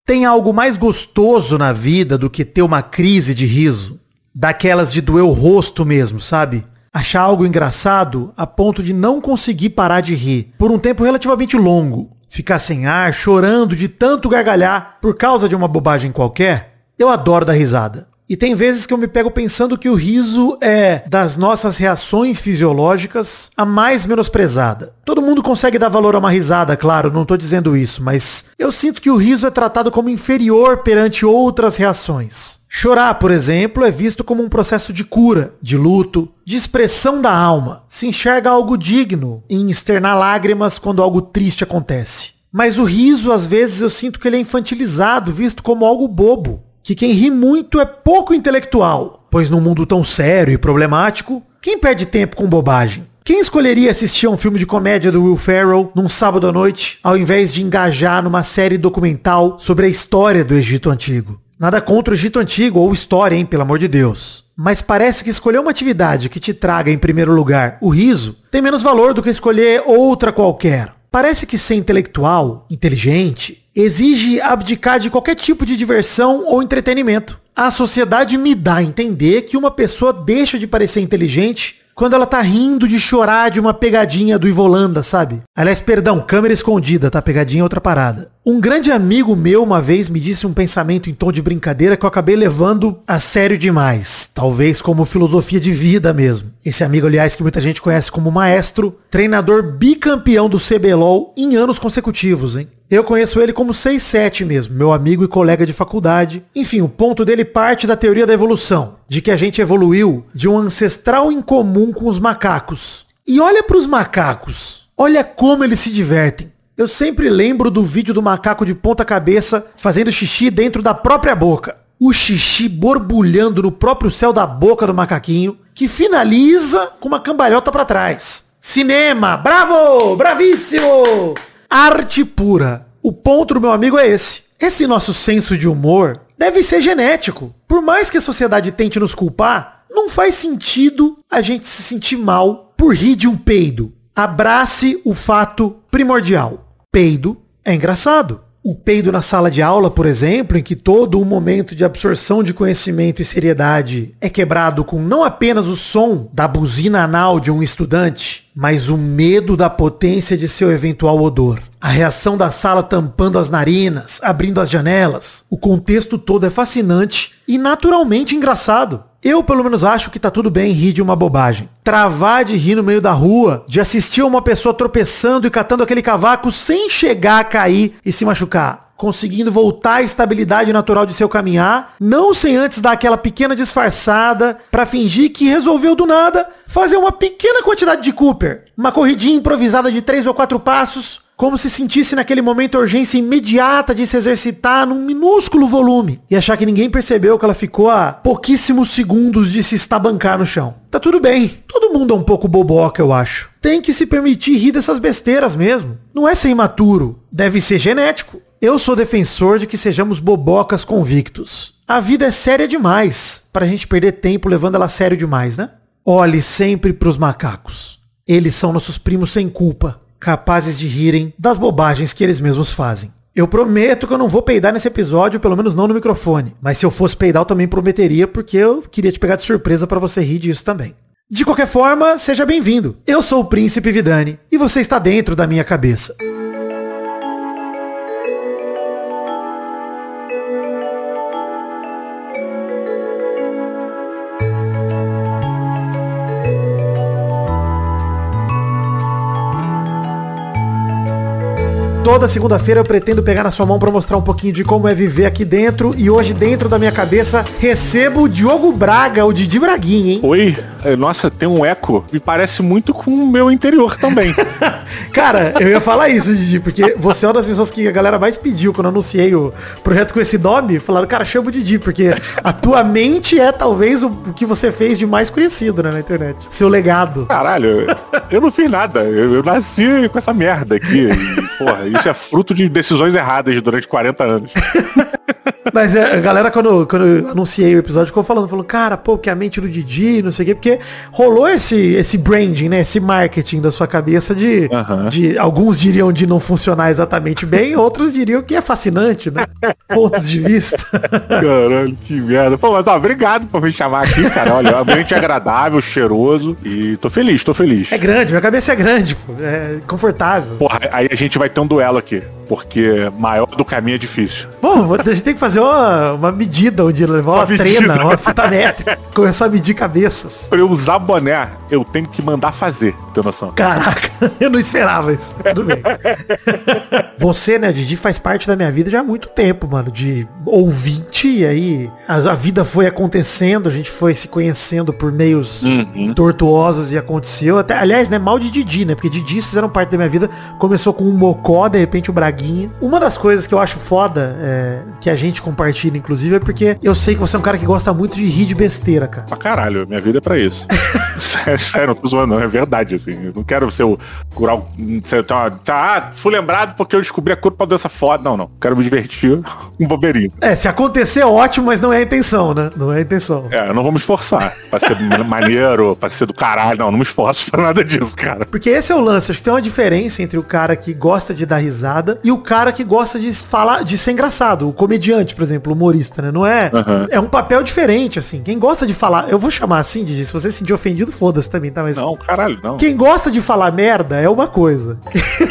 Tem algo mais gostoso na vida do que ter uma crise de riso? Daquelas de doer o rosto mesmo, sabe? Achar algo engraçado a ponto de não conseguir parar de rir por um tempo relativamente longo. Ficar sem ar, chorando de tanto gargalhar por causa de uma bobagem qualquer. Eu adoro dar risada. E tem vezes que eu me pego pensando que o riso é, das nossas reações fisiológicas, a mais menosprezada. Todo mundo consegue dar valor a uma risada, claro, não tô dizendo isso, mas eu sinto que o riso é tratado como inferior perante outras reações. Chorar, por exemplo, é visto como um processo de cura, de luto, de expressão da alma. Se enxerga algo digno em externar lágrimas quando algo triste acontece. Mas o riso, às vezes, eu sinto que ele é infantilizado, visto como algo bobo. Que quem ri muito é pouco intelectual, pois num mundo tão sério e problemático, quem perde tempo com bobagem? Quem escolheria assistir a um filme de comédia do Will Ferrell num sábado à noite, ao invés de engajar numa série documental sobre a história do Egito Antigo? Nada contra o Egito Antigo ou história, hein, pelo amor de Deus. Mas parece que escolher uma atividade que te traga, em primeiro lugar, o riso, tem menos valor do que escolher outra qualquer. Parece que ser intelectual, inteligente, exige abdicar de qualquer tipo de diversão ou entretenimento. A sociedade me dá a entender que uma pessoa deixa de parecer inteligente quando ela tá rindo de chorar de uma pegadinha do Ivolanda, sabe? Aliás, perdão, câmera escondida, tá? Pegadinha é outra parada. Um grande amigo meu uma vez me disse um pensamento em tom de brincadeira que eu acabei levando a sério demais. Talvez como filosofia de vida mesmo. Esse amigo, aliás, que muita gente conhece como maestro, treinador bicampeão do CBLOL em anos consecutivos, hein? Eu conheço ele como 6-7 mesmo, meu amigo e colega de faculdade. Enfim, o ponto dele parte da teoria da evolução, de que a gente evoluiu de um ancestral em comum com os macacos. E olha para os macacos, olha como eles se divertem. Eu sempre lembro do vídeo do macaco de ponta cabeça fazendo xixi dentro da própria boca. O xixi borbulhando no próprio céu da boca do macaquinho, que finaliza com uma cambalhota para trás. Cinema, bravo, bravíssimo! Arte pura. O ponto do meu amigo é esse. Esse nosso senso de humor deve ser genético. Por mais que a sociedade tente nos culpar, não faz sentido a gente se sentir mal por rir de um peido. Abrace o fato primordial. Peido é engraçado. O peido na sala de aula, por exemplo, em que todo o momento de absorção de conhecimento e seriedade é quebrado com não apenas o som da buzina anal de um estudante, mas o medo da potência de seu eventual odor. A reação da sala tampando as narinas, abrindo as janelas. O contexto todo é fascinante e naturalmente engraçado. Eu, pelo menos, acho que tá tudo bem rir de uma bobagem. Travar de rir no meio da rua, de assistir a uma pessoa tropeçando e catando aquele cavaco sem chegar a cair e se machucar. Conseguindo voltar à estabilidade natural de seu caminhar, não sem antes dar aquela pequena disfarçada pra fingir que resolveu do nada fazer uma pequena quantidade de Cooper. Uma corridinha improvisada de 3 ou 4 passos, como se sentisse naquele momento a urgência imediata de se exercitar num minúsculo volume e achar que ninguém percebeu que ela ficou a pouquíssimos segundos de se estabancar no chão. Tá tudo bem, todo mundo é um pouco boboca, eu acho. Tem que se permitir rir dessas besteiras mesmo. Não é ser imaturo, deve ser genético. Eu sou defensor de que sejamos bobocas convictos. A vida é séria demais pra gente perder tempo levando ela a sério demais, né? Olhe sempre pros macacos. Eles são nossos primos sem culpa, capazes de rirem das bobagens que eles mesmos fazem. Eu prometo que eu não vou peidar nesse episódio, pelo menos não no microfone. Mas se eu fosse peidar, eu também prometeria, porque eu queria te pegar de surpresa pra você rir disso também. De qualquer forma, seja bem-vindo. Eu sou o Príncipe Vidani e você está dentro da minha cabeça. Toda segunda-feira eu pretendo pegar na sua mão pra mostrar um pouquinho de como é viver aqui dentro. E hoje, dentro da minha cabeça, recebo o Diogo Braga, o Didi Braguinha, hein? Oi, nossa, tem um eco. Me parece muito com o meu interior também. Cara, eu ia falar isso, Didi, porque você é uma das pessoas que a galera mais pediu quando eu anunciei o projeto com esse nome. Falaram, cara, chama o Didi, porque a tua mente é talvez o que você fez de mais conhecido, né, na internet. Seu legado. Caralho, eu não fiz nada. Eu nasci com essa merda aqui. E, porra, isso é fruto de decisões erradas durante 40 anos. Mas a galera, quando eu anunciei o episódio, ficou falou, cara, pô, que a mente do Didi, não sei o quê, porque rolou esse branding, né? Esse marketing da sua cabeça de alguns diriam de não funcionar exatamente bem, outros diriam que é fascinante, né? Pontos de vista. Caralho, que merda. Pô, mas obrigado por me chamar aqui, cara. Olha, o ambiente é agradável, cheiroso e tô feliz. É grande, minha cabeça é grande, pô. É confortável. Porra, aí a gente vai ter um duelo aqui. Porque maior do caminho é difícil. Bom, a gente tem que fazer uma medida onde levar uma treina, uma fita métrica, começar a medir cabeças. Pra eu usar boné, eu tenho que mandar fazer, tem noção? Caraca, eu não esperava isso. Tudo bem. Você, né, Didi, faz parte da minha vida já há muito tempo, mano, de ouvinte, e aí a vida foi acontecendo, a gente foi se conhecendo por meios tortuosos e aconteceu. Até, aliás, né, mal de Didi, né, porque Didi fizeram parte da minha vida, começou com um Mocó, de repente o Braguinha. Uma das coisas que eu acho foda, que a gente compartilha, inclusive, é porque eu sei que você é um cara que gosta muito de rir de besteira, cara. Pra caralho, minha vida é pra isso. sério, não tô zoando, não, é verdade, assim. Eu não quero ser o curar fui lembrado porque eu descobri a cura pra doença foda. Não. Quero me divertir com bobeirinho. Se acontecer, ótimo, mas não é a intenção, né? Não é a intenção. Eu não vou me esforçar pra ser maneiro, pra ser do caralho. Não me esforço pra nada disso, cara. Porque esse é o lance. Acho que tem uma diferença entre o cara que gosta de dar risada e o cara que gosta de falar, de ser engraçado. O comediante, por exemplo, o humorista, né? Não é... É um papel diferente, assim. Quem gosta de falar... Eu vou chamar assim, Didi, se você se sentir ofendido, foda-se também, tá? Mas... Não, caralho, não. Quem gosta de falar merda é uma coisa.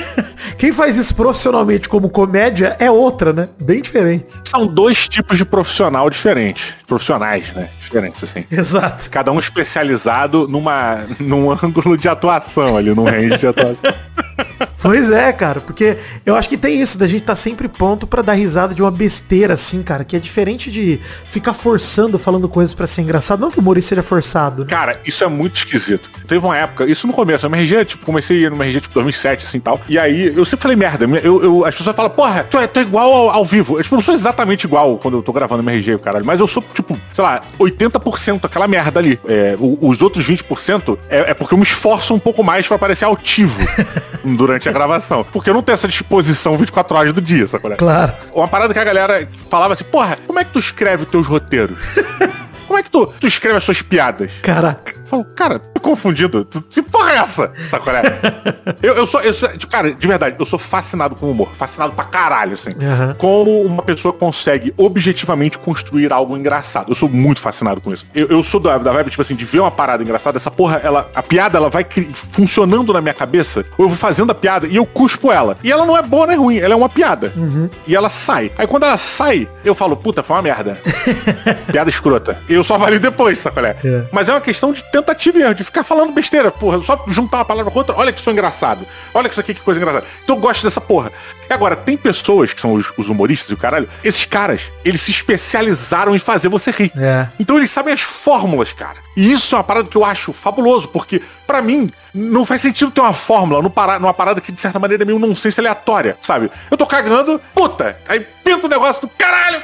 Quem faz isso profissionalmente como comédia é outra, né? Bem diferente. São dois tipos de profissional diferentes. Profissionais, né? Diferentes, assim. Exato. Cada um especializado num ângulo de atuação ali, num range de atuação. Pois é, cara, porque eu acho que tem isso, da gente tá sempre pronto pra dar risada de uma besteira, assim, cara, que é diferente de ficar forçando, falando coisas pra ser engraçado. Não que o humorista seja forçado. Né? Cara, isso é muito esquisito. Teve uma época, isso no começo, a MRG, tipo, comecei a ir no MRG, tipo, 2007, assim, tal. E aí, eu sempre falei merda. As pessoas falam, porra, tu é igual ao vivo. Eu, tipo, não sou exatamente igual quando eu tô gravando MRG, caralho, mas eu sou, tipo, sei lá, 80% aquela merda ali. Os outros 20% é porque eu me esforço um pouco mais pra parecer altivo durante a gravação. Porque eu não tenho essa disposição 24 horas do dia, sabe? Claro. Uma parada que a galera falava assim, porra, como é que tu escreve os teus roteiros? Como é que tu escreve as suas piadas? Caraca. Eu falo, cara, tô confundido. Que porra é essa? Sacolé? eu sou, tipo, cara, de verdade, eu sou fascinado com o humor. Fascinado pra caralho, assim. Como uma pessoa consegue objetivamente construir algo engraçado. Eu sou muito fascinado com isso. Eu sou da vibe, tipo assim, de ver uma parada engraçada, essa porra, a piada, ela vai funcionando na minha cabeça, ou eu vou fazendo a piada e eu cuspo ela. E ela não é boa nem ruim, ela é uma piada. E ela sai. Aí quando ela sai, eu falo, puta, foi uma merda. Piada escrota. Eu só avalio depois, sacolé? Mas é uma questão de tentativa e erro, de ficar falando besteira, porra. Só juntar uma palavra com outra. Olha que sou engraçado. Olha que isso aqui, que coisa engraçada. Então eu gosto dessa porra. E agora, tem pessoas que são os humoristas e o caralho. Esses caras, eles se especializaram em fazer você rir. Então eles sabem as fórmulas, cara. E isso é uma parada que eu acho fabuloso, porque, pra mim, não faz sentido ter uma fórmula numa parada que, de certa maneira, é meio nonsense aleatória, sabe? Eu tô cagando, puta, aí pinta o negócio do caralho,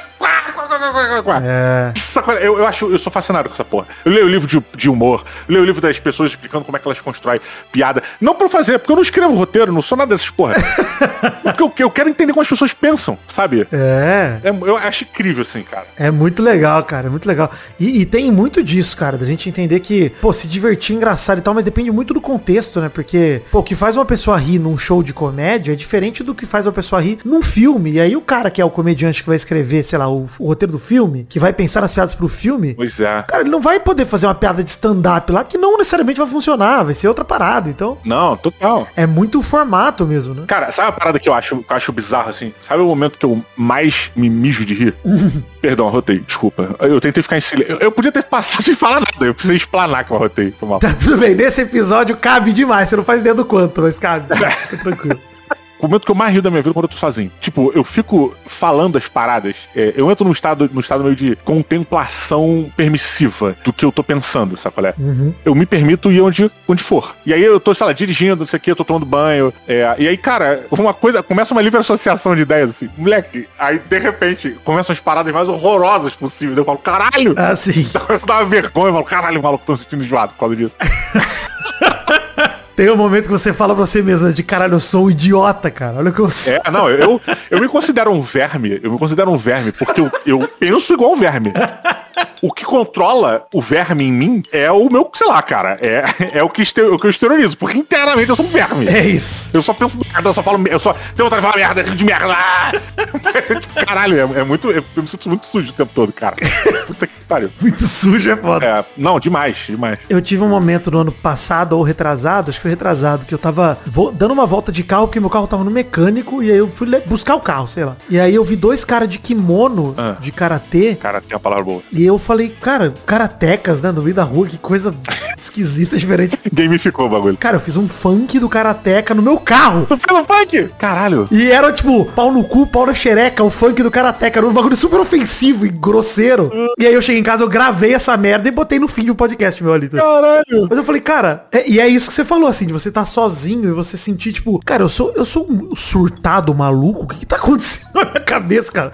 eu sou fascinado com essa porra. Eu leio o livro de humor, eu leio o livro das pessoas explicando como é que elas constroem piada. Não pra fazer, porque eu não escrevo roteiro, não sou nada dessas porra. Porque eu quero entender como as pessoas pensam, sabe? Eu acho incrível, assim, cara. É muito legal, cara, é muito legal. E tem muito disso, cara, da gente entender que, pô, se divertir, engraçado e tal, mas depende muito do contexto, né? Porque, pô, o que faz uma pessoa rir num show de comédia é diferente do que faz uma pessoa rir num filme. E aí o cara que é o comediante que vai escrever, sei lá, o roteiro do filme, que vai pensar nas piadas pro filme, pois é. Cara, ele não vai poder fazer uma piada de stand-up lá que não necessariamente vai funcionar, vai ser outra parada, então... Não, total. É muito formato mesmo, né? Cara, sabe a parada que eu acho bizarro, assim? Sabe o momento que eu mais me mijo de rir? Perdão, arrotei, desculpa. Eu tentei ficar em silêncio. Eu podia ter passado sem falar nada, eu precisei explanar que eu arrotei. Foi mal. Tá tudo bem, nesse episódio cabe demais, você não faz ideia do quanto, mas cabe. Tá tranquilo. O momento que eu mais rio da minha vida é quando eu tô sozinho. Tipo, eu fico falando as paradas. Eu entro num estado meio de contemplação permissiva do que eu tô pensando, sabe qual é? Eu me permito ir onde for. E aí eu tô, sei lá, dirigindo, não sei o que, eu tô tomando banho. E aí, cara, começa uma livre associação de ideias, assim. Moleque, aí de repente começam as paradas mais horrorosas possíveis. Eu falo, caralho! Sim. Então, isso dá uma vergonha. Eu falo, caralho, o maluco tá se sentindo enjoado por causa disso. Tem um momento que você fala pra você mesmo, de caralho, eu sou um idiota, cara. Olha o que eu sou. Não, eu me considero um verme. Eu me considero um verme porque eu penso igual um verme. O que controla o verme em mim é o meu, sei lá, cara, é o que eu exteriorizo, porque internamente eu sou um verme. É isso. Eu só penso merda, eu só falo, eu só tenho vontade de falar merda, de merda. Caralho, é muito, eu me sinto muito sujo o tempo todo, cara. Puta que pariu. Muito sujo é foda. Não, demais. Eu tive um momento no ano passado, ou retrasado, acho que foi retrasado, que eu tava dando uma volta de carro, porque meu carro tava no mecânico, e aí eu fui buscar o carro, sei lá. E aí eu vi dois caras de kimono, de karatê. Karatê é uma palavra boa. E eu falei, cara, karatecas, né, no meio da rua, que coisa esquisita, diferente. Gamificou o bagulho. Cara, eu fiz um funk do karateca no meu carro. Tu fez um funk? Caralho. E era tipo, pau no cu, pau na xereca, o funk do karateka. Era um bagulho super ofensivo e grosseiro. E aí eu cheguei em casa, eu gravei essa merda e botei no fim de um podcast meu ali. Caralho. Mas eu falei, cara, e é isso que você falou, assim, de você tá sozinho e você sentir, tipo, cara, eu sou um surtado maluco? O que tá acontecendo na minha cabeça, cara?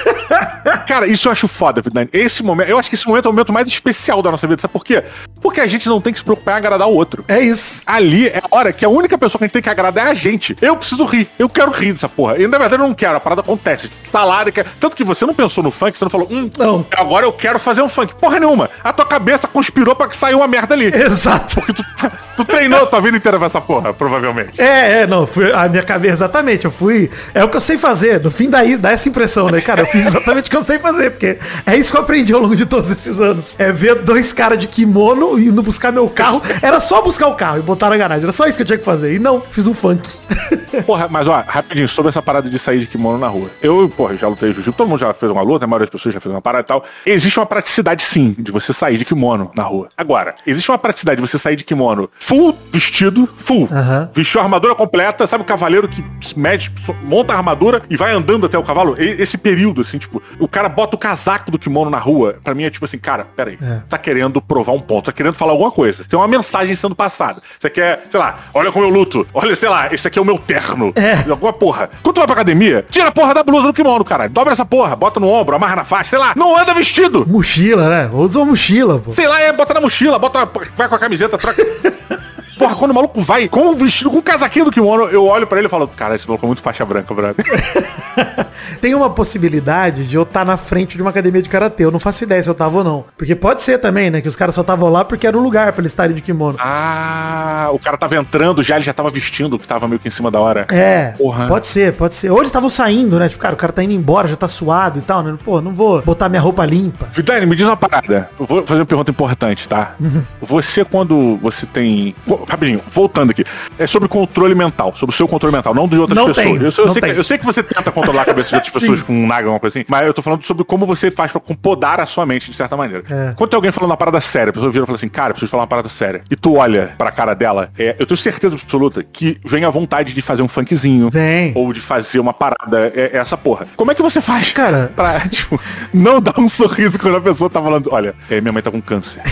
Cara, isso eu acho foda, Dani. Esse momento, eu acho que esse momento é o momento mais especial da nossa vida, sabe por quê? Porque a gente não tem que se preocupar em agradar o outro. É isso. Ali é a hora que a única pessoa que a gente tem que agradar é a gente. Eu preciso rir. Eu quero rir dessa porra. E na verdade eu não quero, a parada acontece. Tu tá lá, tanto que você não pensou no funk, você não falou, não. Agora eu quero fazer um funk. Porra nenhuma. A tua cabeça conspirou pra que saiu uma merda ali. Exato. Porque tu treinou a tua vida inteira pra essa porra, provavelmente. Não, foi a minha cabeça, exatamente. Eu fui. É o que eu sei fazer. No fim daí dá essa impressão, né? Cara, eu fiz exatamente o que eu sei fazer, porque é isso que eu aprendi ao longo de todos esses anos. É ver dois caras de kimono indo buscar meu carro. Era só buscar o carro e botar na garagem. Era só isso que eu tinha que fazer. E não, fiz um funk. Porra, mas ó, rapidinho, sobre essa parada de sair de kimono na rua. Eu já lutei jiu-jitsu, todo mundo já fez uma luta, a maioria das pessoas já fez uma parada e tal. Existe uma praticidade, sim, de você sair de kimono na rua. Agora, existe uma praticidade de você sair de kimono full vestido, vestiu a armadura completa, sabe o cavaleiro que mede, monta a armadura e vai andando até o cavalo? Esse período, assim, tipo, o cara bota o casaco do kimono na rua, pra mim é tipo assim, cara, peraí, tá querendo provar um ponto, tá querendo falar alguma coisa. Tem uma mensagem sendo passada. Você quer, sei lá, olha como eu luto, olha, sei lá, esse aqui é o meu terno. Alguma porra. Quando tu vai pra academia, tira a porra da blusa do kimono, cara. Dobra essa porra, bota no ombro, amarra na faixa, sei lá, não anda vestido. Mochila, né? Usa uma mochila, pô. Sei lá, bota na mochila, vai com a camiseta, troca. Porra, quando o maluco vai com o vestido, com o casaquinho do kimono, eu olho pra ele e falo, cara, esse maluco é muito faixa branca, brother. Tem uma possibilidade de eu estar na frente de uma academia de karatê. Eu não faço ideia se eu tava ou não. Porque pode ser também, né? Que os caras só estavam lá porque era o lugar pra eles estarem de kimono. O cara tava entrando já, ele já tava vestindo, que tava meio que em cima da hora. Porra. Pode ser. Ou eles estavam saindo, né? Tipo, cara, o cara tá indo embora, já tá suado e tal, né? Pô, não vou botar minha roupa limpa. Vidani, me diz uma parada. Eu vou fazer uma pergunta importante, tá? Você, quando você tem... Rapidinho, voltando aqui. É sobre controle mental, sobre o seu controle mental, não de outras pessoas. Eu sei que você tenta controlar a cabeça de outras pessoas com um naga, alguma coisa assim, mas eu tô falando sobre como você faz pra podar a sua mente, de certa maneira. Quando tem alguém falando uma parada séria, a pessoa vira e fala assim, cara, eu preciso falar uma parada séria. E tu olha pra cara dela, eu tenho certeza absoluta que vem a vontade de fazer um funkzinho. Vem. Ou de fazer uma parada, essa porra. Como é que você faz, cara, pra, tipo, não dar um sorriso quando a pessoa tá falando, olha, minha mãe tá com câncer.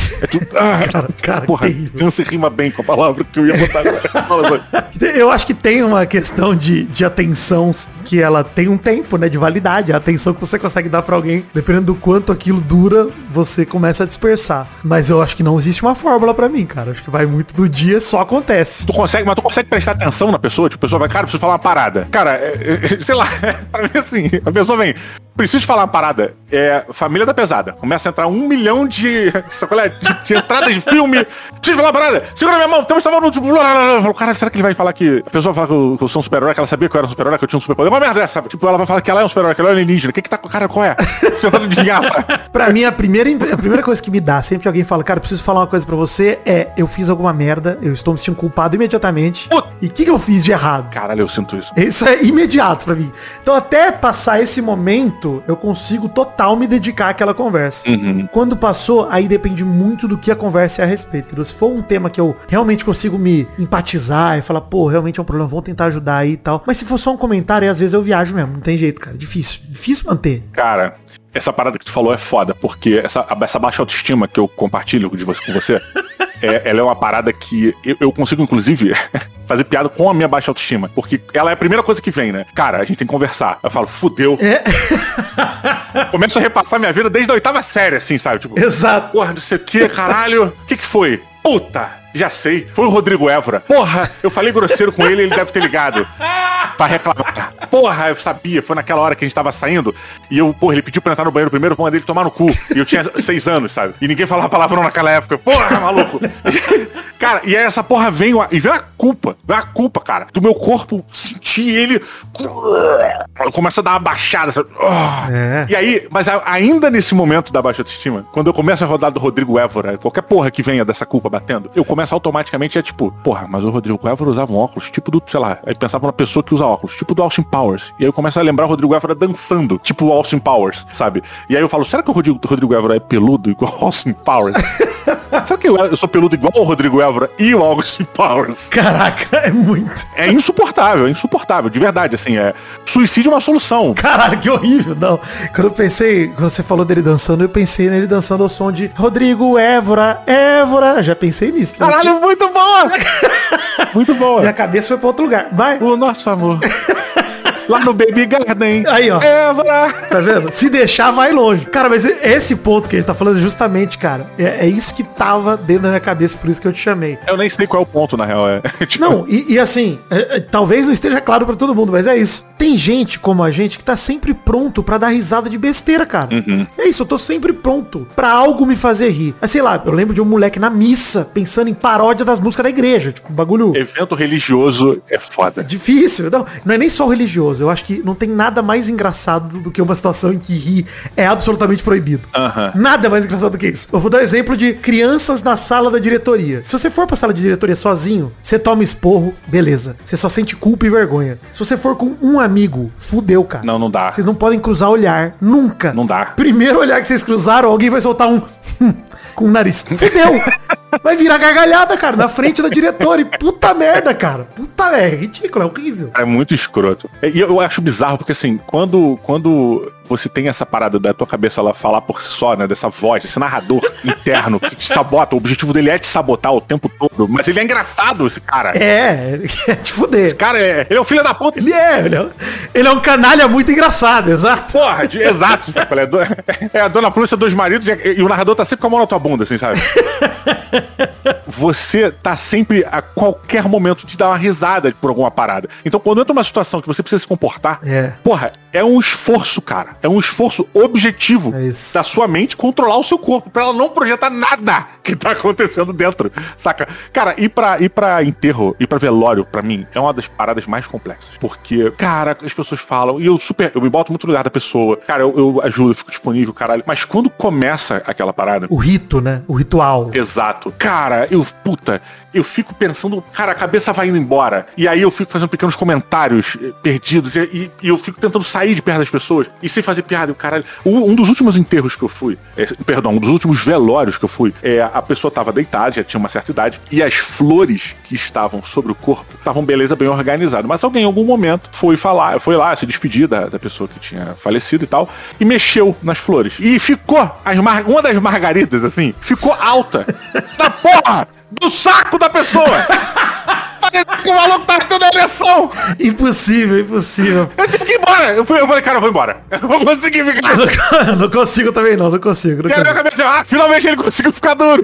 Cara, porra, câncer rima bem com a palavra que eu ia botar agora. Eu acho que tem uma questão de atenção que ela tem um tempo, né, de validade. A atenção que você consegue dar pra alguém, dependendo do quanto aquilo dura, você começa a dispersar. Mas eu acho que não existe uma fórmula pra mim, cara. Acho que vai muito do dia, só acontece. Tu consegue prestar atenção na pessoa? Tipo, a pessoa vai, cara, preciso falar uma parada. Cara, sei lá, pra mim assim, a pessoa vem, preciso falar uma parada. Família da Pesada. Começa a entrar 1 milhão de entradas de filme. Preciso falar uma parada. Segura minha mão, estamos salvando o cara, será que ele vai falar que a pessoa fala que eu sou um super-herói, que ela sabia que eu era um super-herói, que eu tinha um super-poder? Uma merda dessa. Tipo, ela vai falar que ela é um super-herói, que ela é alienígena. O que tá com o cara? Qual é? Tentando adivinhar, sabe? Pra mim, a primeira coisa que me dá, sempre que alguém fala, cara, preciso falar uma coisa pra você, eu fiz alguma merda, eu estou me sentindo culpado imediatamente. E o que eu fiz de errado? Caralho, eu sinto isso. Isso é imediato pra mim. Então, até passar esse momento, eu consigo total me dedicar àquela conversa. Quando passou, aí depende muito do que a conversa é a respeito. Então, se for um tema que eu realmente consigo me empatizar e falar, pô, realmente é um problema, vamos tentar ajudar aí e tal. Mas se for só um comentário, aí às vezes eu viajo mesmo. Não tem jeito, cara. Difícil manter. Cara, essa parada que tu falou é foda, porque essa baixa autoestima que eu compartilho com você, ela é uma parada que eu consigo, inclusive, fazer piada com a minha baixa autoestima. Porque ela é a primeira coisa que vem, né? Cara, a gente tem que conversar. Eu falo, fudeu. Começo a repassar minha vida desde a 8ª série, assim, sabe? Tipo, exato. Porra, não sei o que, caralho. O que foi? Puta. Já sei, foi o Rodrigo Évora. Porra, eu falei grosseiro com ele deve ter ligado pra reclamar. Porra, eu sabia, foi naquela hora que a gente tava saindo e ele pediu pra entrar no banheiro primeiro, eu mandei ele tomar no cu. E eu tinha 6 anos, sabe? E ninguém falava palavrão naquela época. Porra, maluco. Cara, e aí essa porra vem a culpa, cara, do meu corpo sentir ele. Começa a dar uma baixada, sabe? E aí, mas ainda nesse momento da baixa autoestima, quando eu começo a rodar do Rodrigo Évora, qualquer porra que venha dessa culpa batendo, eu começo automaticamente porra, mas o Rodrigo Évora usava um óculos, tipo do, sei lá, aí pensava numa pessoa que usa óculos, tipo do Austin Powers. E aí eu começo a lembrar o Rodrigo Évora dançando, tipo o Austin Powers, sabe? E aí eu falo, será que o Rodrigo Évora é peludo igual o Austin Powers? Será que eu sou peludo igual o Rodrigo Évora e o Austin Powers? Caraca, é muito. É insuportável, de verdade, assim, suicídio é uma solução. Caralho, que horrível, não. Quando você falou dele dançando, eu pensei nele dançando ao som de Rodrigo Évora, já pensei nisso. Caralho, muito boa! Muito boa. Minha cabeça foi pra outro lugar. Vai. O nosso amor. Lá no Baby Garden. Aí, ó. Évora. Tá vendo? Se deixar, vai longe. Cara, mas esse ponto que a gente tá falando justamente, cara, é isso que tava dentro da minha cabeça, por isso que eu te chamei. Eu nem sei qual é o ponto, na real. Tipo... Não, e assim, talvez não esteja claro pra todo mundo, mas é isso. Tem gente como a gente que tá sempre pronto pra dar risada de besteira, cara. Uhum. É isso, eu tô sempre pronto pra algo me fazer rir. Mas sei lá, eu lembro de um moleque na missa pensando em paródia das músicas da igreja. Tipo, um bagulho... Evento religioso é foda. É difícil. Não é nem só o religioso. Eu acho que não tem nada mais engraçado do que uma situação em que rir é absolutamente proibido. Uhum. Nada mais engraçado do que isso. Eu vou dar um exemplo de crianças na sala da diretoria. Se você for pra sala de diretoria sozinho, você toma esporro, beleza. Você só sente culpa e vergonha. Se você for com um amigo, fudeu, cara. Não dá. Vocês não podem cruzar olhar. Nunca. Não dá. Primeiro olhar que vocês cruzaram, alguém vai soltar um com o nariz. Fudeu. Vai virar gargalhada, cara, na frente da diretora. E puta merda, cara. Puta, é ridículo, é horrível. É muito escroto. E eu acho bizarro, porque assim, quando você tem essa parada da tua cabeça ela falar por si só, né, dessa voz, esse narrador interno que te sabota, o objetivo dele é te sabotar o tempo todo, mas ele é engraçado, esse cara. É te fuder. Esse cara ele é o filho da puta. Ele é um canalha muito engraçado, exato. Porra, exato, sabe? É a Dona Flúcia dos maridos e o narrador tá sempre com a mão na tua bunda, assim, sabe? Você tá sempre a qualquer momento de dar uma risada por alguma parada. Então quando entra uma situação que você precisa se comportar, porra, é um esforço, cara. É um esforço objetivo da sua mente controlar o seu corpo, pra ela não projetar nada que tá acontecendo dentro, saca? Cara, ir pra enterro, ir pra velório, pra mim, é uma das paradas mais complexas. Porque, cara, as pessoas falam, e eu me boto muito no lugar da pessoa. Cara, eu ajudo, eu fico disponível, caralho. Mas quando começa aquela parada... O rito, né? O ritual. Exato. Cara, eu fico pensando, cara, a cabeça vai indo embora. E aí eu fico fazendo pequenos comentários perdidos. E eu fico tentando sair de perto das pessoas. E sem fazer piada, caralho. Um dos últimos enterros que eu fui, um dos últimos velórios que eu fui, a pessoa tava deitada, já tinha uma certa idade. E as flores que estavam sobre o corpo estavam, beleza, bem organizado. Mas alguém em algum momento foi lá se despedir da pessoa que tinha falecido e tal. E mexeu nas flores. E ficou, uma das margaridas, assim, ficou alta. Na porra! Do saco da pessoa! Parece que o maluco tá tendo ereção! Impossível. Eu tive que ir embora! Eu falei, cara, eu vou embora. Eu não vou conseguir ficar. Não consigo também, não consigo. E aí minha cabeça, finalmente ele conseguiu ficar duro.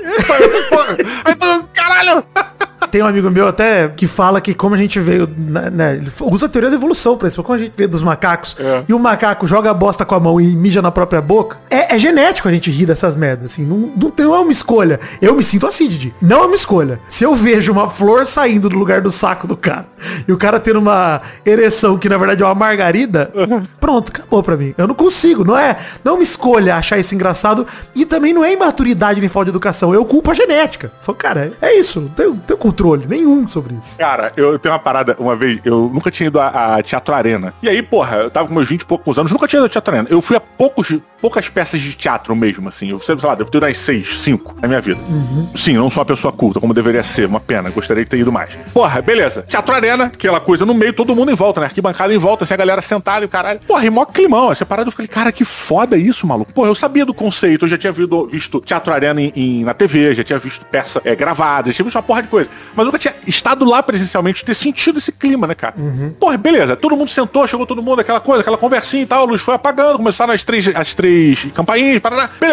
Aí tu, caralho! Tem um amigo meu até que fala que como a gente veio, né, ele usa a teoria da evolução pra isso, como a gente veio dos macacos, e o macaco joga a bosta com a mão e mija na própria boca, é genético a gente rir dessas merdas, assim, não é uma escolha. Eu me sinto assim, Didi, não é uma escolha. Se eu vejo uma flor saindo do lugar do saco do cara, e o cara tendo uma ereção que na verdade é uma margarida, pronto, acabou pra mim. Eu não consigo, não é uma escolha achar isso engraçado, e também não é imaturidade nem falta de educação, eu culpo a genética. Falo, cara, é isso, não tenho controle nenhum sobre isso. Cara, eu tenho uma parada, uma vez, eu nunca tinha ido a Teatro Arena. E aí, porra, eu tava com meus 20 e poucos anos, nunca tinha ido a Teatro Arena. Eu fui a poucas peças de teatro mesmo, assim. Eu sei lá, devo ter ido umas 6, 5 na minha vida. Uhum. Sim, não sou uma pessoa culta, como deveria ser, uma pena, gostaria de ter ido mais. Porra, beleza. Teatro Arena, aquela coisa no meio, todo mundo em volta, né? Arquibancada em volta, assim, a galera sentada e o caralho. Porra, e mó climão, essa parada, eu falei, cara, que foda isso, maluco. Porra, eu sabia do conceito, eu já tinha visto Teatro Arena na TV, já tinha visto peça gravada, já tinha visto uma porra de coisa. Mas eu nunca tinha estado lá presencialmente, ter sentido esse clima, né, cara? Uhum. Porra, beleza. Todo mundo sentou, chegou todo mundo, aquela coisa, aquela conversinha e tal, a luz foi apagando, começaram as três campainhas, parará. Beleza.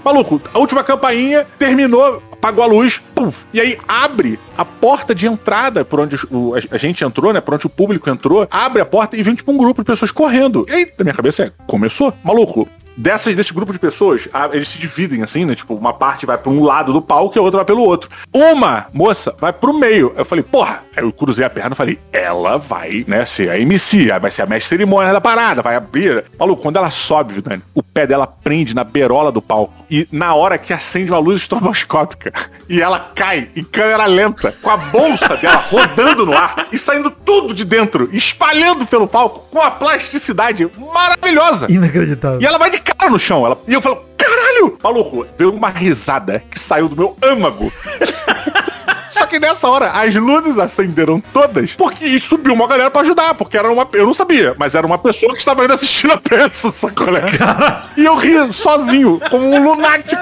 Maluco, a última campainha terminou, apagou a luz, pum, e aí abre a porta de entrada por onde a gente entrou, né? Por onde o público entrou, abre a porta e vem tipo um grupo de pessoas correndo. E aí, na minha cabeça começou. Maluco, desse grupo de pessoas, eles se dividem assim, né? Tipo, uma parte vai pra um lado do palco e a outra vai pelo outro. Uma moça vai pro meio. Eu falei, porra. Aí eu cruzei a perna e falei, ela vai, né, ser a MC, vai ser a mestre cerimônia da parada, vai abrir. Maluco, quando ela sobe, Dani, o pé dela prende na beirola do palco. E na hora que acende uma luz estroboscópica, e ela cai em câmera lenta, com a bolsa dela rodando no ar e saindo tudo de dentro, espalhando pelo palco, com uma plasticidade maravilhosa. Inacreditável. E ela vai de cara no chão. E eu falo, caralho! Maluco, veio uma risada que saiu do meu âmago. Só que nessa hora, as luzes acenderam todas, porque subiu uma galera pra ajudar, porque era uma... Eu não sabia, mas era uma pessoa que estava indo assistindo a peça, sacou, né? E eu ri sozinho, como um lunático.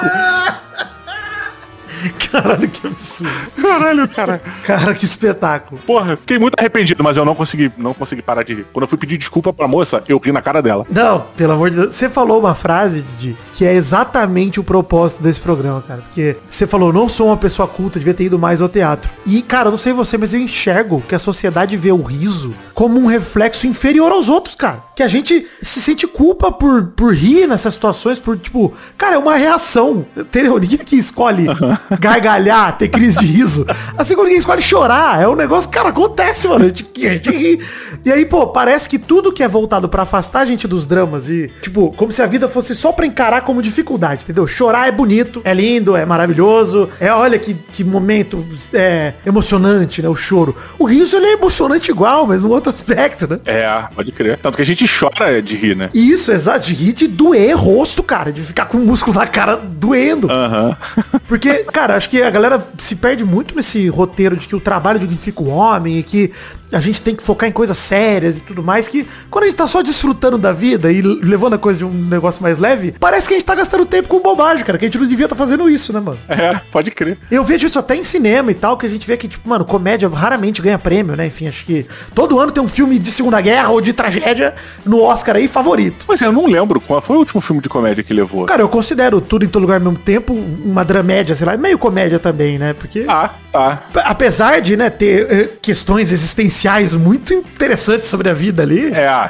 Caralho, que absurdo. Caralho, cara. Cara, que espetáculo. Porra, fiquei muito arrependido, mas eu não consegui parar de rir. Quando eu fui pedir desculpa pra moça, eu ri na cara dela. Não, pelo amor de Deus. Você falou uma frase, Didi, que é exatamente o propósito desse programa, cara. Porque você falou, não sou uma pessoa culta, devia ter ido mais ao teatro. E, cara, eu não sei você, mas eu enxergo que a sociedade vê o riso como um reflexo inferior aos outros, cara. Que a gente se sente culpa por rir nessas situações, por, tipo, cara, é uma reação, entendeu? Ninguém aqui escolhe gargalhar, ter crise de riso. Assim como ninguém escolhe chorar. É um negócio, cara, acontece, mano. A gente ri. E aí, pô, parece que tudo que é voltado pra afastar a gente dos dramas e, tipo, como se a vida fosse só pra encarar como dificuldade, entendeu? Chorar é bonito, é lindo, é maravilhoso. Olha que momento emocionante, né? O choro. O riso, ele é emocionante igual, mas num outro aspecto, né? Pode crer. Tanto que a gente chora de rir, né? Isso, exato. De rir, de doer rosto, cara. De ficar com o músculo na cara doendo. Porque, cara, acho que a galera se perde muito nesse roteiro de que o trabalho dignifica o homem e que a gente tem que focar em coisas sérias e tudo mais, que quando a gente tá só desfrutando da vida e levando a coisa de um negócio mais leve, parece que a gente tá gastando tempo com bobagem, cara, que a gente não devia estar fazendo isso, né, mano? Pode crer. Eu vejo isso até em cinema e tal, que a gente vê que, tipo, mano, comédia raramente ganha prêmio, né? Enfim, acho que todo ano tem um filme de Segunda Guerra ou de tragédia no Oscar aí favorito. Mas eu não lembro qual foi o último filme de comédia que levou. Cara, eu considero Tudo em Todo Lugar ao Mesmo Tempo uma dramédia, sei lá, meio comédia também, né? Porque... Tá. Apesar de, né, ter questões existenciais muito interessantes sobre a vida ali.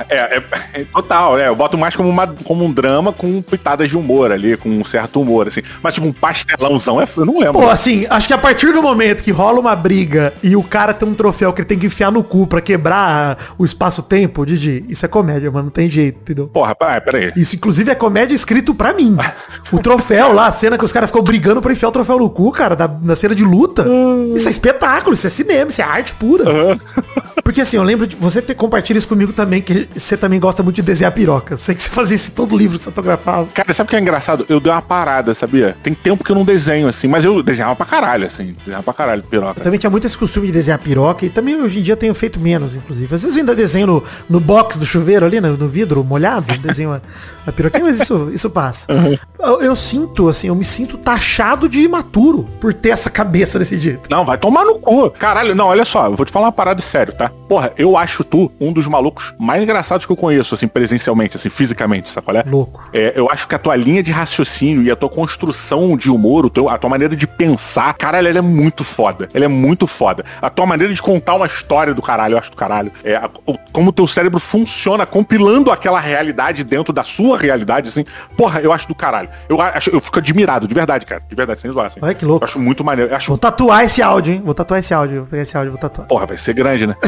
Total, eu boto mais como um drama com pitadas de humor ali, com um certo humor, assim. Mas tipo, um pastelãozão, eu não lembro. Pô, assim, acho que a partir do momento que rola uma briga e o cara tem um troféu que ele tem que enfiar no cu pra quebrar o espaço-tempo, Didi, isso é comédia, mano, não tem jeito, entendeu? Porra, peraí. Isso, inclusive, é comédia escrito pra mim. O troféu lá, a cena que os caras ficam brigando pra enfiar o troféu no cu, cara, na cena de luta. Isso é espetáculo, isso é cinema, isso é arte pura. Porque assim, eu lembro de você compartilhado isso comigo também, que você também gosta muito de desenhar piroca. Sei que você fazia isso em todo livro que você fotografava. Cara, sabe o que é engraçado? Eu dei uma parada, sabia? Tem tempo que eu não desenho, assim, mas eu desenhava pra caralho, assim. Desenhava pra caralho piroca. Eu também tinha muito esse costume de desenhar piroca e também hoje em dia tenho feito menos, inclusive. Às vezes eu ainda desenho no box do chuveiro ali, no vidro molhado, desenho a piroquinha, mas isso passa. Eu sinto, assim, eu me sinto taxado de imaturo por ter essa cabeça desse jeito. Não, vai tomar no cu. Caralho, não, olha só, eu vou te falar uma parada sério, tá? Porra, eu acho tu um dos malucos mais engraçados que eu conheço, assim, presencialmente, assim, fisicamente, sabe qual é? Louco. Eu acho que a tua linha de raciocínio e a tua construção de humor, a tua maneira de pensar, caralho, ela é muito foda. Ela é muito foda. A tua maneira de contar uma história do caralho, eu acho do caralho. Como o teu cérebro funciona compilando aquela realidade dentro da sua realidade, assim. Porra, eu acho do caralho. Eu fico admirado, de verdade, cara. De verdade, sem zoar, assim. Olha que louco. Eu acho muito maneiro. Vou tatuar esse áudio, hein? Vou pegar esse áudio, vou tatuar. Porra, vai ser grande, né?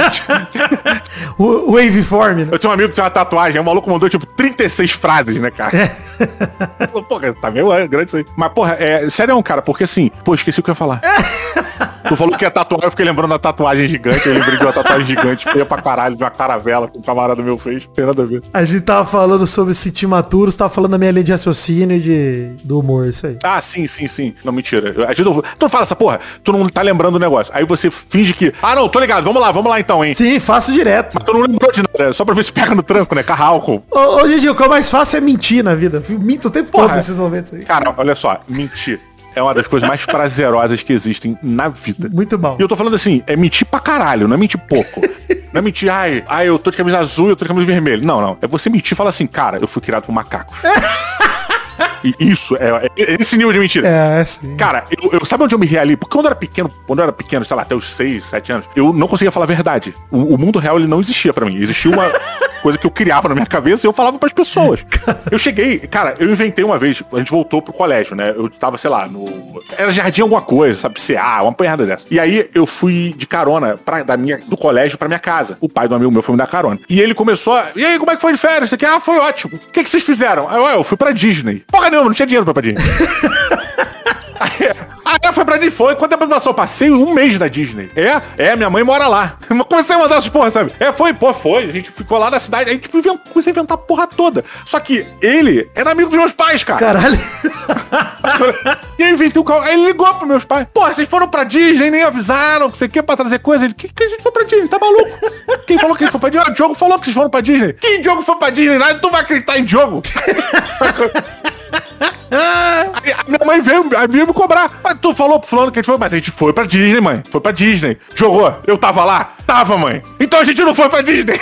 o waveform, né? Eu tinha um amigo que tinha uma tatuagem, o maluco mandou, tipo, 36 frases, né, cara? Porra, tá meio grande isso aí. Mas, porra, sério, cara, porque assim, esqueci o que eu ia falar. Tu falou que ia tatuar, eu fiquei lembrando da tatuagem gigante, eu lembrei de uma tatuagem gigante, feia pra caralho, de uma caravela que um camarada meu fez, não tem nada a ver. A gente tava falando sobre sentir maturo, você tava falando da minha linha de raciocínio e do humor, isso aí. Ah, sim. Não, mentira. Às vezes tu fala essa porra, tu não tá lembrando o negócio. Aí você finge que, não, tô ligado, vamos lá então, hein. Sim, faço direto. Mas tu não lembrou de nada, só pra ver se pega no tranco, né, carralco. Hoje em dia, o que é mais fácil é mentir na vida. Eu minto o tempo todo nesses momentos aí. Cara, olha só, mentir é uma das coisas mais prazerosas que existem na vida. Muito bom. E eu tô falando assim, é mentir pra caralho, não é mentir pouco. Não é mentir, eu tô de camisa azul, eu tô de camisa vermelha. Não. É você mentir e falar assim, cara, eu fui criado por macacos. Isso, é esse nível de mentira. É, sim. Cara, eu sabe onde eu me ri ali? Porque quando eu era pequeno, sei lá, até os 6, 7 anos, eu não conseguia falar a verdade. O mundo real, ele não existia pra mim. Existia uma coisa que eu criava na minha cabeça e eu falava pras pessoas. Eu cheguei, cara, eu inventei uma vez, a gente voltou pro colégio, né? Eu tava, sei lá, era jardim alguma coisa, sabe? CA, uma porrada dessa. E aí eu fui de carona do colégio pra minha casa. O pai do amigo meu foi me dar carona. E ele começou, e aí, como é que foi de férias? Isso aqui, foi ótimo. O que vocês fizeram? Aí eu fui pra Disney. Porra nenhuma, não tinha dinheiro pra ir pra Disney. Aí foi pra Disney, foi. Quanto tempo passou? Passei 1 mês na Disney. Minha mãe mora lá. Eu comecei a mandar essas porra, sabe? Foi. A gente ficou lá na cidade, a gente comecei a inventar a porra toda. Só que ele era amigo dos meus pais, cara. Caralho. E eu inventei o carro. Aí ele ligou pros meus pais. Porra, vocês foram pra Disney, nem avisaram, você quer pra trazer coisa? Ele, que a gente foi pra Disney? Tá maluco? Quem falou que a gente foi pra Disney? O Diogo falou que vocês foram pra Disney. Que Diogo foi pra Disney? Nada, tu vai acreditar em Diogo? Aí a minha mãe veio me cobrar. Mas tu falou pro fulano que a gente foi. Mas a gente foi pra Disney, mãe. Foi pra Disney. Jogou. Eu tava lá? Tava, mãe. Então a gente não foi pra Disney.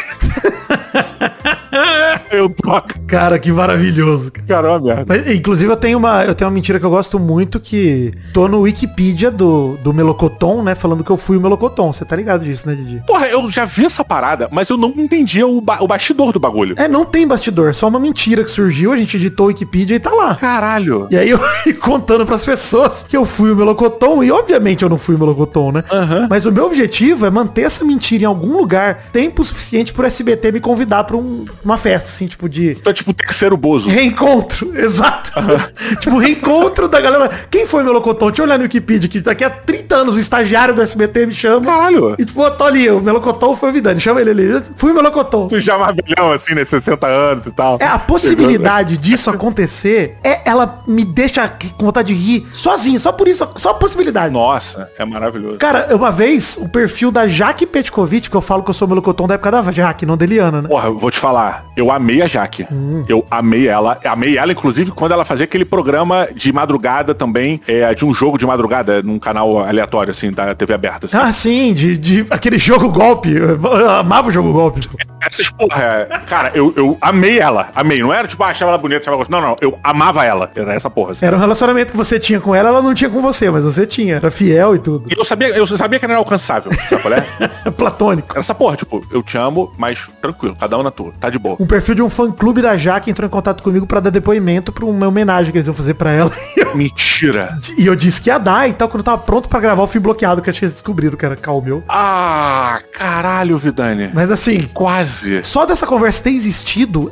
Eu toco. Cara, que maravilhoso. Caramba, merda. Mas, inclusive, eu tenho uma mentira que eu gosto muito, que tô no Wikipedia do Melocoton, né? Falando que eu fui o Melocoton. Você tá ligado disso, né, Didi? Porra, eu já vi essa parada, mas eu não entendia o bastidor do bagulho. Não tem bastidor. Só uma mentira que surgiu, a gente editou o Wikipedia e tá lá. Caralho. E aí eu fui contando pras pessoas que eu fui o Melocoton, e obviamente eu não fui o Melocoton, né? Uhum. Mas o meu objetivo é manter essa mentira em algum lugar, tempo suficiente pro SBT me convidar pra uma festa, assim, tipo de... Então, tipo, terceiro Bozo. Reencontro, exato. Tipo, reencontro da galera. Quem foi Melocoton? Deixa eu olhar no Wikipedia, que daqui a 30 anos o estagiário do SBT me chama. Caralho. E tipo, tô ali, o Melocoton foi o Vidani, chama ele ali. Fui o Melocoton. Tu já marvelhão, assim, né, 60 anos e tal. A possibilidade disso acontecer, ela me deixa com vontade de rir sozinho, só por isso, só a possibilidade. Nossa, é maravilhoso. Cara, uma vez, o perfil da Jaque Petkovic, que eu falo que eu sou Melocoton da época da Jaque, não da Eliana, né? Porra, eu vou te falar, eu amei a Jaque. Eu amei ela, inclusive, quando ela fazia aquele programa de madrugada também, de um jogo de madrugada, num canal aleatório, assim, da TV aberta. Assim. Ah, sim, de aquele jogo golpe. Eu amava o jogo golpe. Essas porra, cara, eu amei ela, amei. Não era tipo, achava ela bonita, achava gostosa. Não, eu amava ela. Era essa porra. Assim. Era um relacionamento que você tinha com ela não tinha com você, mas você tinha. Era fiel e tudo. E eu sabia que não era alcançável, sabe qual é? Platônico. Era essa porra, tipo, eu te amo, mas tranquilo, cada um na tua, tá de boa. Um perfil de um fã-clube da Jaque entrou em contato comigo pra dar depoimento pra uma homenagem que eles iam fazer pra ela. Mentira. E eu disse que ia dar e tal, quando eu tava pronto pra gravar, eu fui bloqueado, que acho que eles descobriram que era cal meu. Ah, caralho, Vidani. Mas assim... Quase. Só dessa conversa ter existido,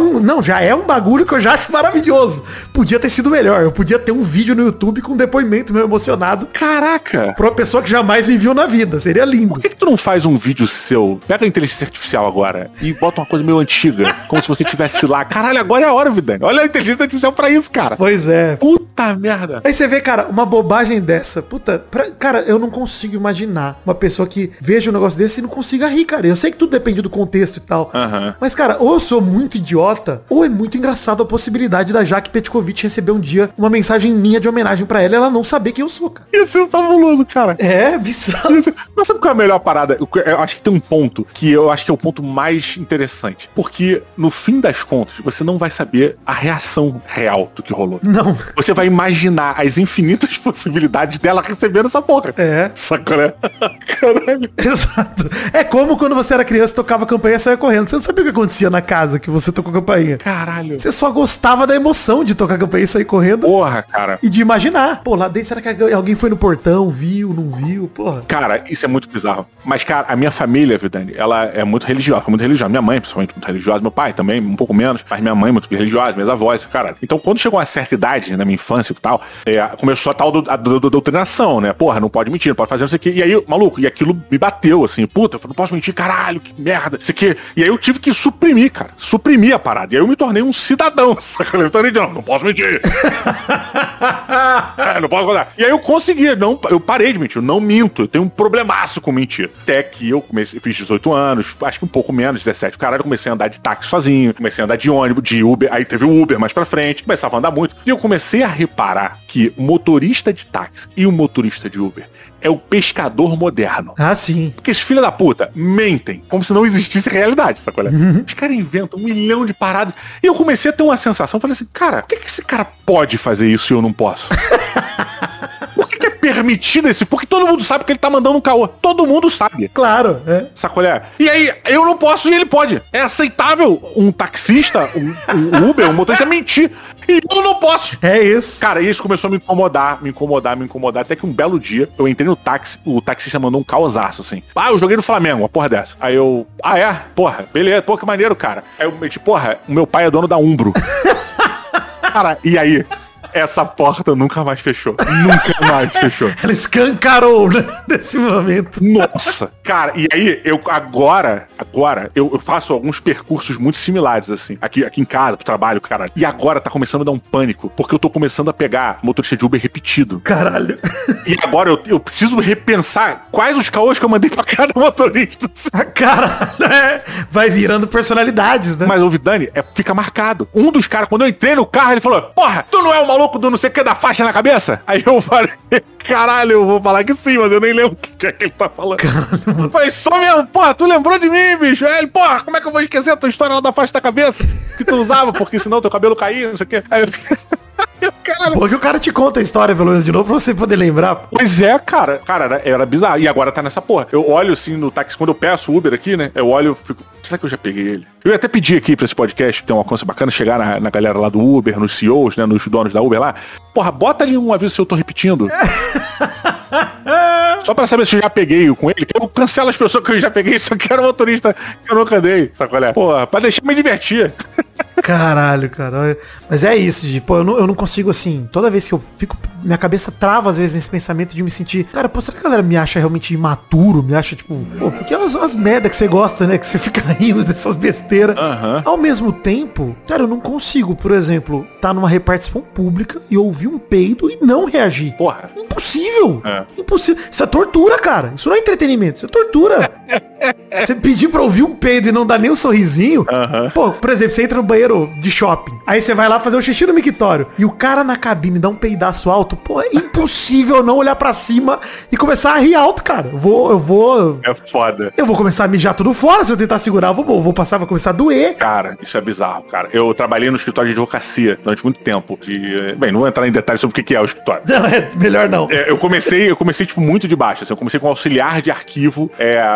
já é um bagulho que eu já acho maravilhoso. Podia ter sido melhor. Eu podia ter um vídeo no YouTube com um depoimento meu emocionado. Caraca. Pra uma pessoa que jamais me viu na vida. Seria lindo. Por que tu não faz um vídeo seu? Pega a inteligência artificial agora e bota uma coisa meio antiga, como se você estivesse lá. Caralho, agora é a hora, Vidani. Olha a inteligência artificial pra isso, cara. Pois é. Puta merda. Aí você vê, cara, uma bobagem dessa. Puta, cara, eu não consigo imaginar uma pessoa que veja um negócio desse e não consiga rir, cara. Eu sei que tudo depende do contexto e tal. Mas, cara, ou eu sou muito idiota, ou é muito engraçado a possibilidade da Jaque Petkovic receber um dia uma mensagem minha de homenagem pra ela e ela não saber quem eu sou, cara. Isso é fabuloso, cara. É, bizarro. Mas sabe qual é a melhor parada? Eu acho que tem um ponto que eu acho que é o ponto mais interessante. Porque, no fim das contas, você não vai saber a reação real do que rolou. Não. Você vai imaginar as infinitas possibilidades dela recebendo essa porra. É. Sacou, né? Caralho. Exato. É como quando você era criança, tocava campainha e saia correndo. Você não sabia o que acontecia na casa que você tocou campainha. Caralho. Você só gostava da emoção de tocar campainha e sair correndo. Porra, cara. E de imaginar. Pô, lá dentro, será que alguém foi no portão, viu, não viu? Porra. Cara, isso é muito bizarro. Mas, cara, a minha família, Vidani, ela é muito religiosa. Foi muito religiosa. Minha mãe, principalmente, muito religiosa. Meu pai também, um pouco menos. Mas minha mãe, muito religiosa. Meus avós, cara. Então, quando chegou a certa idade, na minha infância e tal, começou a tal doutrinação, né? Porra, não pode mentir, não pode fazer isso aqui. E aí, maluco, e aquilo me bateu, assim. Puta, eu falei, não posso mentir, caralho, que merda. Isso aqui. E aí eu tive que suprimir, cara. Suprimir a parada. E aí eu me tornei um cidadão. Eu me tornei, não posso mentir. Não posso contar. E aí eu consegui, eu parei de mentir, eu não minto. Eu tenho um problemaço com mentir. Até que eu fiz 18 anos, acho que um pouco menos, 17. Caralho, eu comecei a andar de táxi sozinho, comecei a andar de ônibus, de Uber, aí teve o Uber mais pra frente, começava a andar muito. E eu comecei a reparar que o motorista de táxi e o motorista de Uber é o pescador moderno. Ah, sim. Porque esses filhos da puta mentem, como se não existisse realidade, sacou? Os caras inventam 1 milhão de paradas. E eu comecei a ter uma sensação, falei assim, cara, por que esse cara pode fazer isso e eu não posso? Por que é permitido esse? Porque todo mundo sabe que ele tá mandando um caô. Todo mundo sabe. Claro, é. Sacolé? E aí, eu não posso e ele pode. É aceitável um taxista, um Uber, um motorista mentir. E eu não posso. É isso. Cara, isso começou a me incomodar. Até que um belo dia, eu entrei no táxi, o taxista mandou um causaço, assim. Ah, eu joguei no Flamengo, uma porra dessa. Aí eu, porra, beleza, pô, que maneiro, cara. Aí eu meti, porra, o meu pai é dono da Umbro. Cara, e aí? Essa porta nunca mais fechou. Nunca mais fechou. Ela escancarou, né, nesse momento. Nossa. Cara, e aí, eu agora, eu faço alguns percursos muito similares, assim. Aqui em casa, pro trabalho, caralho. E agora tá começando a dar um pânico, porque eu tô começando a pegar motorista de Uber repetido. Caralho. E agora eu preciso repensar quais os caôs que eu mandei pra cada motorista. Caralho, vai virando personalidades, né? Mas o Vidani, fica marcado. Um dos caras, quando eu entrei no carro, ele falou, porra, tu não é o maluco do não sei o que da faixa na cabeça? Aí eu falei, caralho, eu vou falar que sim, mas eu nem lembro o que é que ele tá falando. Caralho. Eu falei, só mesmo, porra, tu lembrou de mim, bicho? Aí ele, porra, como é que eu vou esquecer a tua história lá da faixa da cabeça? Que tu usava, porque senão teu cabelo caía, não sei o que. Aí eu, caralho. Pô, que o cara te conta a história, pelo menos, de novo, pra você poder lembrar. Pois é, cara. Cara, era bizarro. E agora tá nessa porra. Eu olho, assim, no táxi, quando eu peço o Uber aqui, né? Eu olho e fico, será que eu já peguei ele? Eu ia até pedir aqui pra esse podcast, que tem uma coisa bacana, chegar na galera lá do Uber, nos CEOs, né? Nos donos da Uber lá. Porra, bota ali um aviso se eu tô repetindo. Só pra saber se eu já peguei com ele, que eu cancelo as pessoas que eu já peguei, só quero motorista que eu nunca dei, sacolé? Porra, pra deixar me divertir. Caralho, cara. Mas é isso, pô, eu não consigo, assim, toda vez que eu fico, minha cabeça trava às vezes nesse pensamento de me sentir, cara, pô, será que a galera me acha realmente imaturo? Me acha, tipo, pô, porque as merda que você gosta, né? Que você fica rindo dessas besteiras. Ao mesmo tempo, cara, eu não consigo, por exemplo, tá numa repartição pública e ouvir um peido e não reagir. Porra. Impossível. Impossível. Isso é tortura, cara. Isso não é entretenimento, isso é tortura. Você pedir pra ouvir um peido e não dar nem um sorrisinho. Pô, por exemplo, você entra no banheiro de shopping. Aí você vai lá fazer um xixi no mictório. E o cara na cabine dá um peidaço alto. Pô, é impossível não olhar pra cima e começar a rir alto, cara. Eu vou... É foda. Eu vou começar a mijar tudo fora. Se eu tentar segurar, eu vou passar, vai começar a doer. Cara, isso é bizarro, cara. Eu trabalhei no escritório de advocacia durante muito tempo. Bem, não vou entrar em detalhes sobre o que é o escritório. Não, melhor não. Eu comecei, tipo, muito de baixo. Assim, eu comecei com auxiliar de arquivo.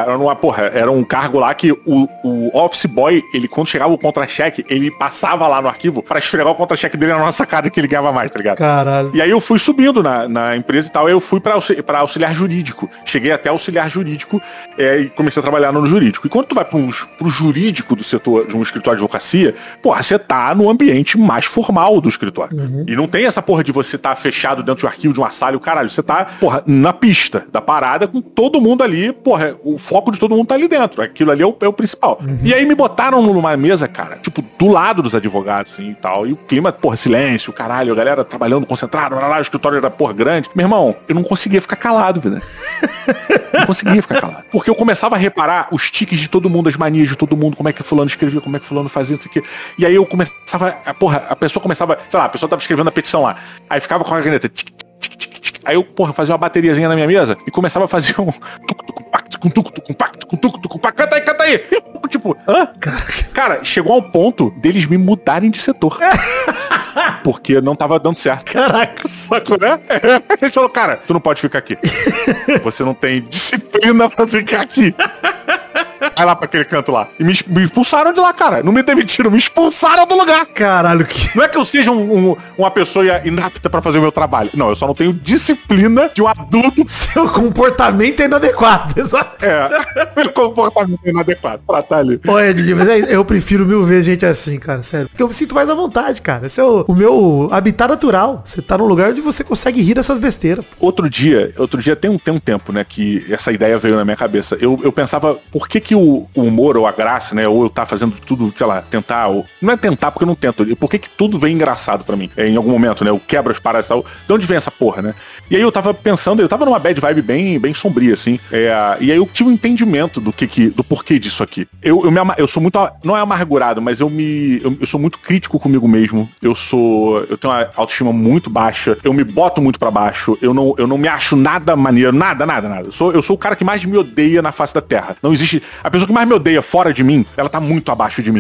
Era um cargo lá que o office boy, ele, quando chegava o contra-cheque, ele passava lá no arquivo pra esfregar o contra-cheque dele na nossa cara que ele ganhava mais, tá ligado? Caralho. E aí eu fui subindo na empresa e tal. Aí eu fui pra auxiliar jurídico. Cheguei até auxiliar jurídico e comecei a trabalhar no jurídico. E quando tu vai pro jurídico do setor de um escritório de advocacia, porra, você tá no ambiente mais formal do escritório. E não tem essa porra de você tá fechado dentro de um arquivo, de uma sala e o caralho. Você tá, porra, na pista da parada com todo mundo ali, porra, o foco de todo mundo tá ali dentro. Aquilo ali é o principal. E aí me botaram numa mesa, cara, tipo, do lado dos advogados, assim, e tal. E o clima, porra, silêncio, caralho, a galera trabalhando, concentrada, o escritório era, porra, grande. Meu irmão, eu não conseguia ficar calado, velho. Não conseguia ficar calado. Porque eu começava a reparar os tiques de todo mundo, as manias de todo mundo, como é que fulano escrevia, como é que fulano fazia, não sei o quê. E aí eu começava, a pessoa começava, sei lá, a pessoa tava escrevendo a petição lá. Aí ficava com a caneta, tic, tic, tic, tic. Aí eu, porra, fazia uma bateriazinha na minha mesa e começava a fazer um canta aí. Tipo, hã? Cara, chegou ao ponto deles me mudarem de setor. Porque não tava dando certo. Caraca, sacou, né? A gente falou, cara, tu não pode ficar aqui. Você não tem disciplina pra ficar aqui. Vai lá pra aquele canto lá. E me expulsaram de lá, cara. Não me demitiram, me expulsaram do lugar. Caralho, que... Não é que eu seja uma pessoa inapta pra fazer o meu trabalho. Não, eu só não tenho disciplina de um adulto. Seu comportamento é inadequado, exato. Meu comportamento é inadequado pra estar ali. Olha, Didi, mas eu prefiro 1000 vezes gente assim, cara, sério. Porque eu me sinto mais à vontade, cara. Esse é o meu habitat natural. Você tá num lugar onde você consegue rir dessas besteiras. Outro dia tem um tempo, né, que essa ideia veio na minha cabeça. Eu pensava, por que que o humor ou a graça, né, ou eu tá fazendo tudo, sei lá, tentar, ou... não é tentar porque eu não tento, por que tudo vem engraçado pra mim? Em algum momento, né, eu quebro as paradas, de onde vem essa porra, né? E aí eu tava pensando, eu tava numa bad vibe bem sombria, assim, e aí eu tive um entendimento do porquê disso aqui. Eu sou muito, não é amargurado, mas eu sou muito crítico comigo mesmo, eu tenho uma autoestima muito baixa, eu me boto muito pra baixo, eu não me acho nada maneiro, nada. Eu sou o cara que mais me odeia na face da terra. Não existe, a pessoa que mais me odeia fora de mim, ela tá muito abaixo de mim.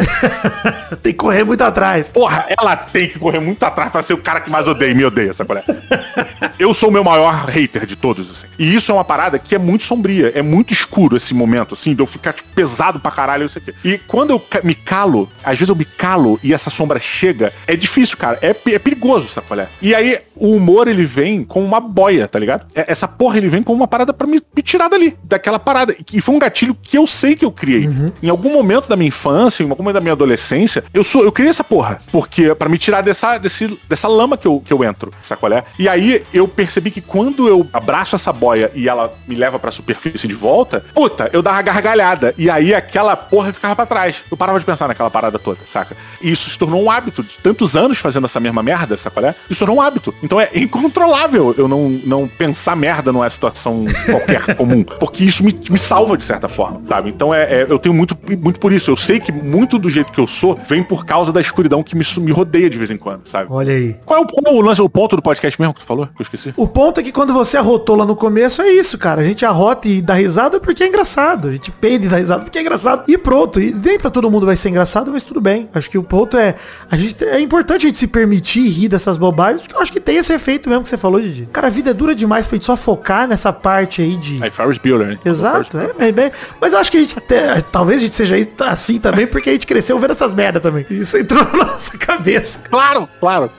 Tem que correr muito atrás. Porra, ela tem que correr muito atrás pra ser o cara que mais me odeia, sabe qual é? Eu sou o meu maior hater de todos, assim. E isso é uma parada que é muito sombria, é muito escuro esse momento, assim, de eu ficar, tipo, pesado pra caralho, isso aqui. E quando eu me calo, às vezes eu me calo e essa sombra chega, é difícil, cara, é perigoso, sabe qual é? E aí, o humor, ele vem com uma boia, tá ligado? Essa porra, ele vem com uma parada pra me tirar dali, daquela parada. E foi um gatilho que eu sei que eu criei. Uhum. Em algum momento da minha infância, em algum momento da minha adolescência, eu criei essa porra. Porque, pra me tirar dessa lama que eu entro, sabe qual é? E aí, eu percebi que quando eu abraço essa boia e ela me leva pra superfície de volta, puta, eu dava uma gargalhada. E aí, aquela porra ficava pra trás. Eu parava de pensar naquela parada toda, saca? E isso se tornou um hábito. De tantos anos fazendo essa mesma merda, sabe qual é? Isso se tornou um hábito. Então é incontrolável eu não pensar merda numa situação qualquer comum. Porque isso me salva de certa forma, sabe? Então eu tenho muito por isso. Eu sei que muito do jeito que eu sou vem por causa da escuridão que me rodeia de vez em quando, sabe? Olha aí. Qual é o lance, o ponto do podcast mesmo que tu falou? Que eu esqueci. O ponto é que quando você arrotou lá no começo é isso, cara. A gente arrota e dá risada porque é engraçado. A gente peida e dá risada porque é engraçado. E pronto. E nem pra todo mundo vai ser engraçado, mas tudo bem. Acho que o ponto é... É importante a gente se permitir rir dessas bobagens, porque eu acho que tem esse efeito mesmo que você falou, Didi. Cara, a vida é dura demais pra gente só focar nessa parte aí de... Aí, Ferris Bueller, né? Exato, bem. Mas eu acho que a gente... Talvez a gente seja assim também, porque a gente cresceu vendo essas merdas também. Isso entrou na nossa cabeça. Claro.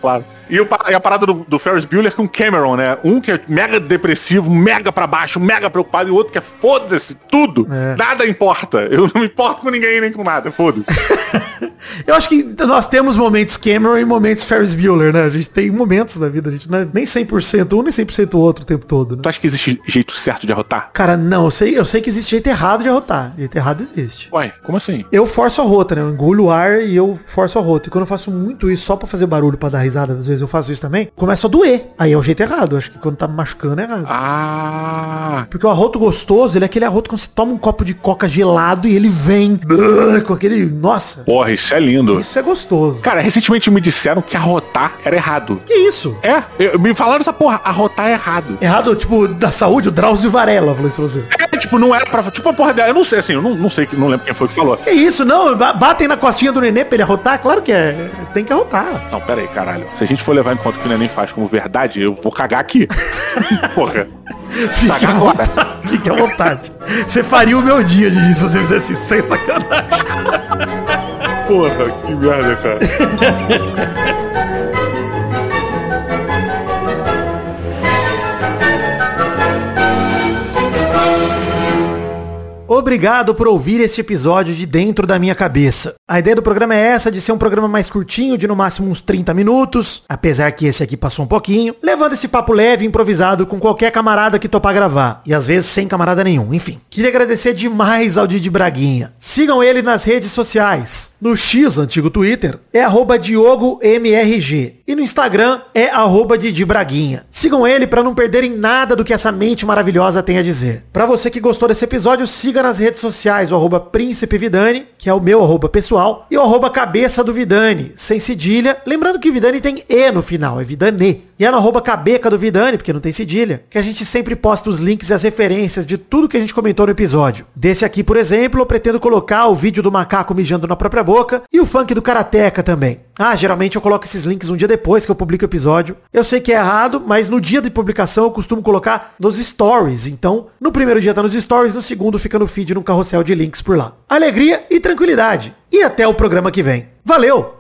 E a parada do Ferris Bueller com Cameron, né? Um que é mega depressivo, mega pra baixo, mega preocupado, e o outro que é foda-se, tudo. Nada importa. Eu não me importo com ninguém nem com nada, foda-se. Eu acho que nós temos momentos Cameron e momentos Ferris Bueller, né? A gente tem momentos na vida, a gente não é nem 100% um, nem 100% o outro o tempo todo, né? Tu acha que existe jeito certo de arrotar? Cara, não, eu sei que existe jeito errado de arrotar. Jeito errado existe. Ué, como assim? Eu forço a rota, né? Eu engulo o ar e eu forço a rota. E quando eu faço muito isso só pra fazer barulho, pra dar risada, às vezes eu faço isso também, começa a doer. Aí é o jeito errado. Acho que quando tá me machucando é errado. Ah. Porque o arroto gostoso, ele é aquele arroto quando você toma um copo de coca gelado e ele vem com aquele... Nossa. Porra, isso é lindo. Isso é gostoso. Cara, recentemente me disseram que arrotar era errado. Que isso? Me falaram essa porra, arrotar é errado. Errado, tipo, da saúde, o Drauzio Varela falou isso pra você. Tipo, não era pra... Tipo, a porra dela, eu não sei, assim, eu não sei, não lembro quem foi que falou. Que isso, não, batem na costinha do nenê pra ele arrotar? Claro que é, tem que arrotar. Não, pera aí, caralho. Se a gente for levar em conta que o neném faz como verdade, eu vou cagar aqui. Porra. Fique à vontade. Você faria o meu dia, Didi, se você fizesse isso sem sacanagem. Porra, que merda, cara. Obrigado por ouvir este episódio de Dentro da Minha Cabeça. A ideia do programa é essa, de ser um programa mais curtinho, de no máximo uns 30 minutos, apesar que esse aqui passou um pouquinho, levando esse papo leve, improvisado, com qualquer camarada que topar gravar, e às vezes sem camarada nenhum, enfim. Queria agradecer demais ao Didi Braguinha. Sigam ele nas redes sociais. No X, antigo Twitter, é @DiogoMRG. E no Instagram é @Didi Braguinha. Sigam ele para não perderem nada do que essa mente maravilhosa tem a dizer. Para você que gostou desse episódio, siga nas redes sociais o @Príncipe Vidani, que é o meu pessoal, e o @Cabeça do Vidani, sem cedilha. Lembrando que Vidani tem E no final, é Vidane. E é no @Cabeca do Vidani, porque não tem cedilha, que a gente sempre posta os links e as referências de tudo que a gente comentou no episódio. Desse aqui, por exemplo, eu pretendo colocar o vídeo do macaco mijando na própria boca e o funk do Karateka também. Geralmente eu coloco esses links um dia depois que eu publico o episódio. Eu sei que é errado, mas no dia de publicação eu costumo colocar nos stories. Então, no primeiro dia tá nos stories, no segundo fica no feed, num carrossel de links por lá. Alegria e tranquilidade. E até o programa que vem. Valeu!